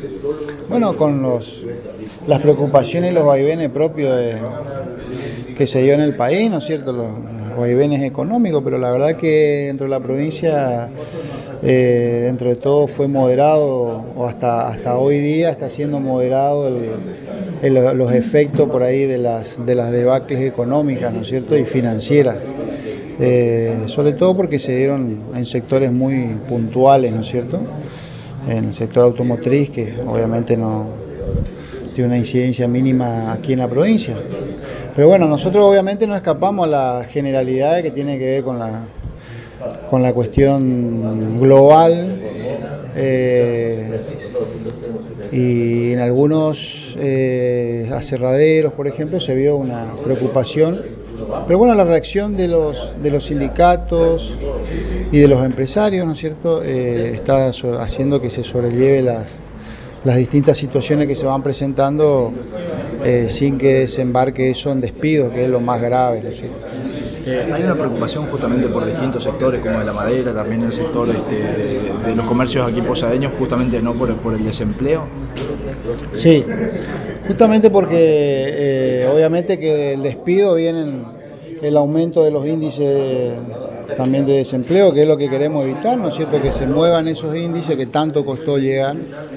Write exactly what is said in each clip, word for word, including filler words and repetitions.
Bueno, con los, las preocupaciones y los vaivenes propios de, que se dio en el país, ¿no es cierto?, los, los vaivenes económicos, pero la verdad que dentro de la provincia, eh, dentro de todo fue moderado, o hasta, hasta hoy día está siendo moderado el, el, los efectos por ahí de las, de las debacles económicas, ¿no es cierto?, y financieras. Eh, sobre todo porque se dieron en sectores muy puntuales, ¿no es cierto?, en el sector automotriz, que obviamente no tiene una incidencia mínima aquí en la provincia. Pero bueno, nosotros obviamente no escapamos a la generalidad que tiene que ver con la, con la cuestión global, eh, y en algunos eh, aserraderos, por ejemplo, se vio una preocupación. Pero bueno, la reacción de los, de los sindicatos y de los empresarios, ¿no es cierto?, eh, está haciendo que se sobrelleve las, las distintas situaciones que se van presentando eh, sin que desembarque eso en despidos, que es lo más grave, ¿no es cierto? Eh, hay una preocupación justamente por distintos sectores, como de la madera, también el sector este, de, de los comercios aquí posadeños, justamente no por, por el desempleo. Sí, justamente porque eh, obviamente que del despido vienen el aumento de los índices de, también de desempleo, que es lo que queremos evitar, ¿no es cierto?, que se muevan esos índices que tanto costó llegar.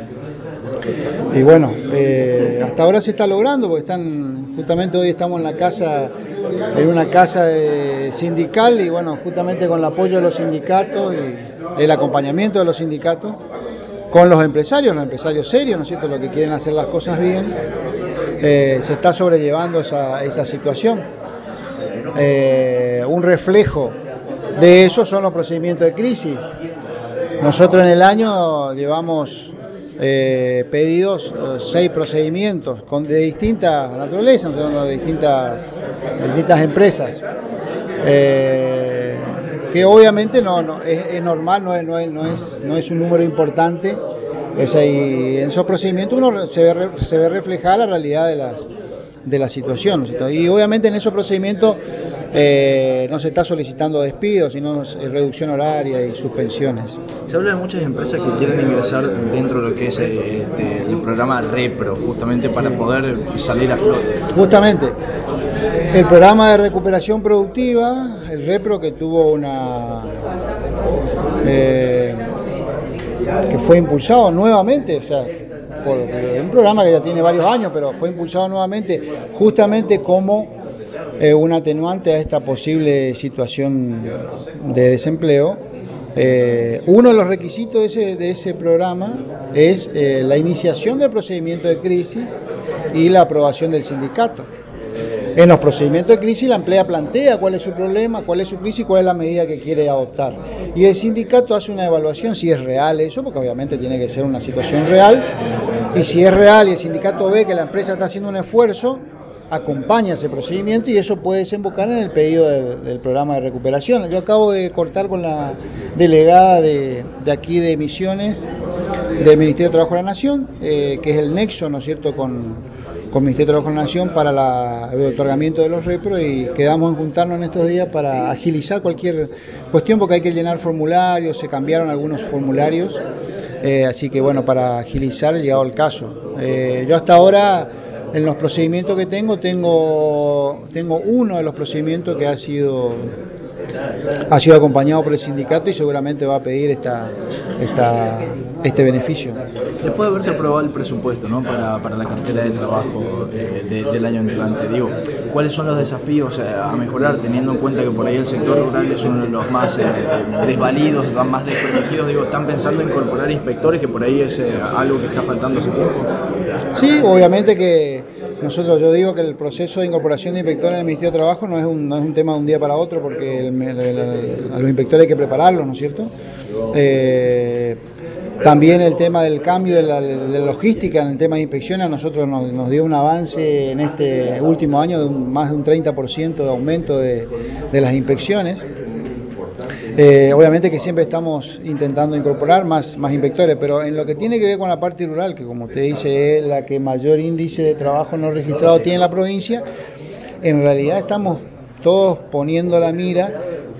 Y bueno, eh, hasta ahora se está logrando, porque están, justamente hoy estamos en la casa, en una casa eh, sindical, y bueno, justamente con el apoyo de los sindicatos y el acompañamiento de los sindicatos, con los empresarios, los empresarios serios, ¿no es cierto?, los que quieren hacer las cosas bien, eh, se está sobrellevando esa, esa situación. Eh, un reflejo de eso son los procedimientos de crisis. Nosotros en el año llevamos eh, pedidos eh, seis procedimientos con, de distinta naturaleza, ¿no?, de distintas, de distintas empresas. Eh, que obviamente no, no es, es normal, no es, no, es, no, es, no es un número importante. O sea, y en esos procedimientos uno se ve, se ve reflejada la realidad de las de la situación, ¿no es cierto? Y obviamente en esos procedimientos eh, no se está solicitando despidos, sino reducción horaria y suspensiones. Se habla de muchas empresas que quieren ingresar dentro de lo que es este, el programa Repro, justamente para poder salir a flote. Justamente, el programa de recuperación productiva, el Repro, que tuvo una... Eh, que fue impulsado nuevamente, o sea, por un programa que ya tiene varios años, pero fue impulsado nuevamente justamente como eh, un atenuante a esta posible situación de desempleo. Eh, uno de los requisitos de ese, de ese programa es eh, la iniciación del procedimiento de crisis y la aprobación del sindicato. En los procedimientos de crisis la emplea plantea cuál es su problema, cuál es su crisis, cuál es la medida que quiere adoptar. Y el sindicato hace una evaluación si es real eso, porque obviamente tiene que ser una situación real, y si es real y el sindicato ve que la empresa está haciendo un esfuerzo, acompaña ese procedimiento y eso puede desembocar en el pedido del, del programa de recuperación. Yo acabo de cortar con la delegada de, de aquí de Misiones, del Ministerio de Trabajo de la Nación, eh, que es el nexo, ¿no es cierto?, con... con el Ministerio de Trabajo de la Nación para la, el otorgamiento de los repros, y quedamos en juntarnos en estos días para agilizar cualquier cuestión, porque hay que llenar formularios, se cambiaron algunos formularios, eh, así que bueno, para agilizar llegado el caso. Eh, yo hasta ahora, en los procedimientos que tengo, tengo, tengo uno de los procedimientos que ha sido, ha sido acompañado por el sindicato y seguramente va a pedir esta, esta, este beneficio. Después de haberse aprobado el presupuesto, ¿no?, para, para la cartera de trabajo eh, de, del año entrante, digo, ¿cuáles son los desafíos a mejorar, teniendo en cuenta que por ahí el sector rural es uno de los más eh, desvalidos, los más desprotegidos? Digo, ¿están pensando en incorporar inspectores, que por ahí es eh, algo que está faltando hace tiempo? Sí, obviamente que nosotros, yo digo que el proceso de incorporación de inspectores en el Ministerio de Trabajo no es un, no es un tema de un día para otro, porque el, el, el, a los inspectores hay que prepararlos, ¿no es cierto? Eh, También el tema del cambio de la, de la logística en el tema de inspecciones a nosotros nos, nos dio un avance en este último año de un, más de un treinta por ciento de aumento de, de las inspecciones. Eh, obviamente que siempre estamos intentando incorporar más, más inspectores, pero en lo que tiene que ver con la parte rural, que como usted dice es la que mayor índice de trabajo no registrado tiene la provincia, en realidad estamos todos poniendo la mira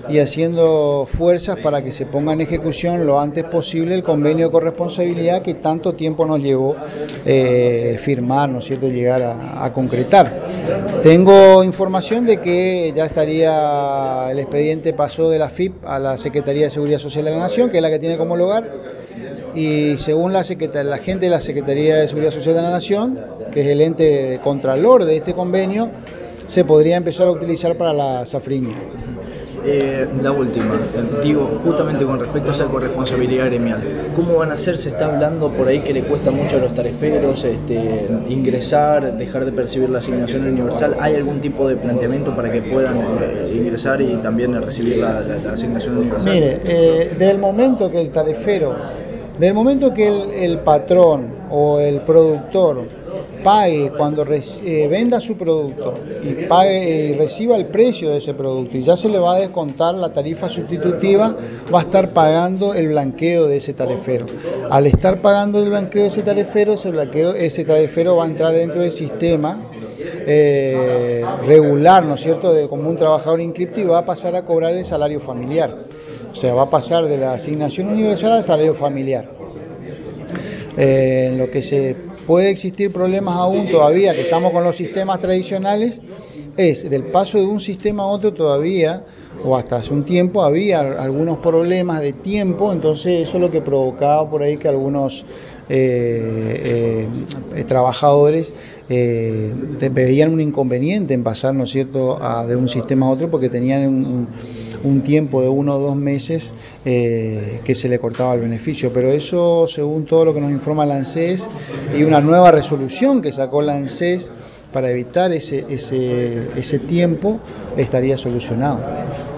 y haciendo fuerzas para que se ponga en ejecución lo antes posible el convenio de corresponsabilidad que tanto tiempo nos llevó eh, firmar, ¿no es cierto?, llegar a, a concretar. Tengo información de que ya estaría, el expediente pasó de la F I P a la Secretaría de Seguridad Social de la Nación, que es la que tiene como homologar, y según la, la gente de la Secretaría de Seguridad Social de la Nación, que es el ente de contralor de este convenio, se podría empezar a utilizar para la safriña. Eh, la última, eh, digo, justamente con respecto a esa corresponsabilidad gremial, ¿cómo van a hacer? Se está hablando por ahí que le cuesta mucho a los tariferos este, ingresar, dejar de percibir la asignación universal. ¿Hay algún tipo de planteamiento para que puedan eh, ingresar y también recibir la, la, la asignación universal? Mire, eh, desde el momento que el tarifero, desde el momento que el, el patrón o el productor pague cuando eh, venda su producto y pague y reciba el precio de ese producto y ya se le va a descontar la tarifa sustitutiva, va a estar pagando el blanqueo de ese tarifero. Al estar pagando el blanqueo de ese tarifero, ese, blanqueo, ese tarifero va a entrar dentro del sistema eh, regular, ¿no es cierto?, de, como un trabajador inscripto, y va a pasar a cobrar el salario familiar. O sea, va a pasar de la asignación universal al salario familiar. Eh, en lo que se puede existir problemas aún todavía, que estamos con los sistemas tradicionales, es del paso de un sistema a otro todavía, o hasta hace un tiempo, había algunos problemas de tiempo, entonces eso es lo que provocaba por ahí que algunos eh, eh, trabajadores eh, veían un inconveniente en pasar, ¿no es cierto?, a, de un sistema a otro, porque tenían un, un tiempo de uno o dos meses eh, que se le cortaba el beneficio. Pero eso, según todo lo que nos informa la ANSES y una nueva resolución que sacó la ANSES para evitar ese, ese, ese tiempo, estaría solucionado.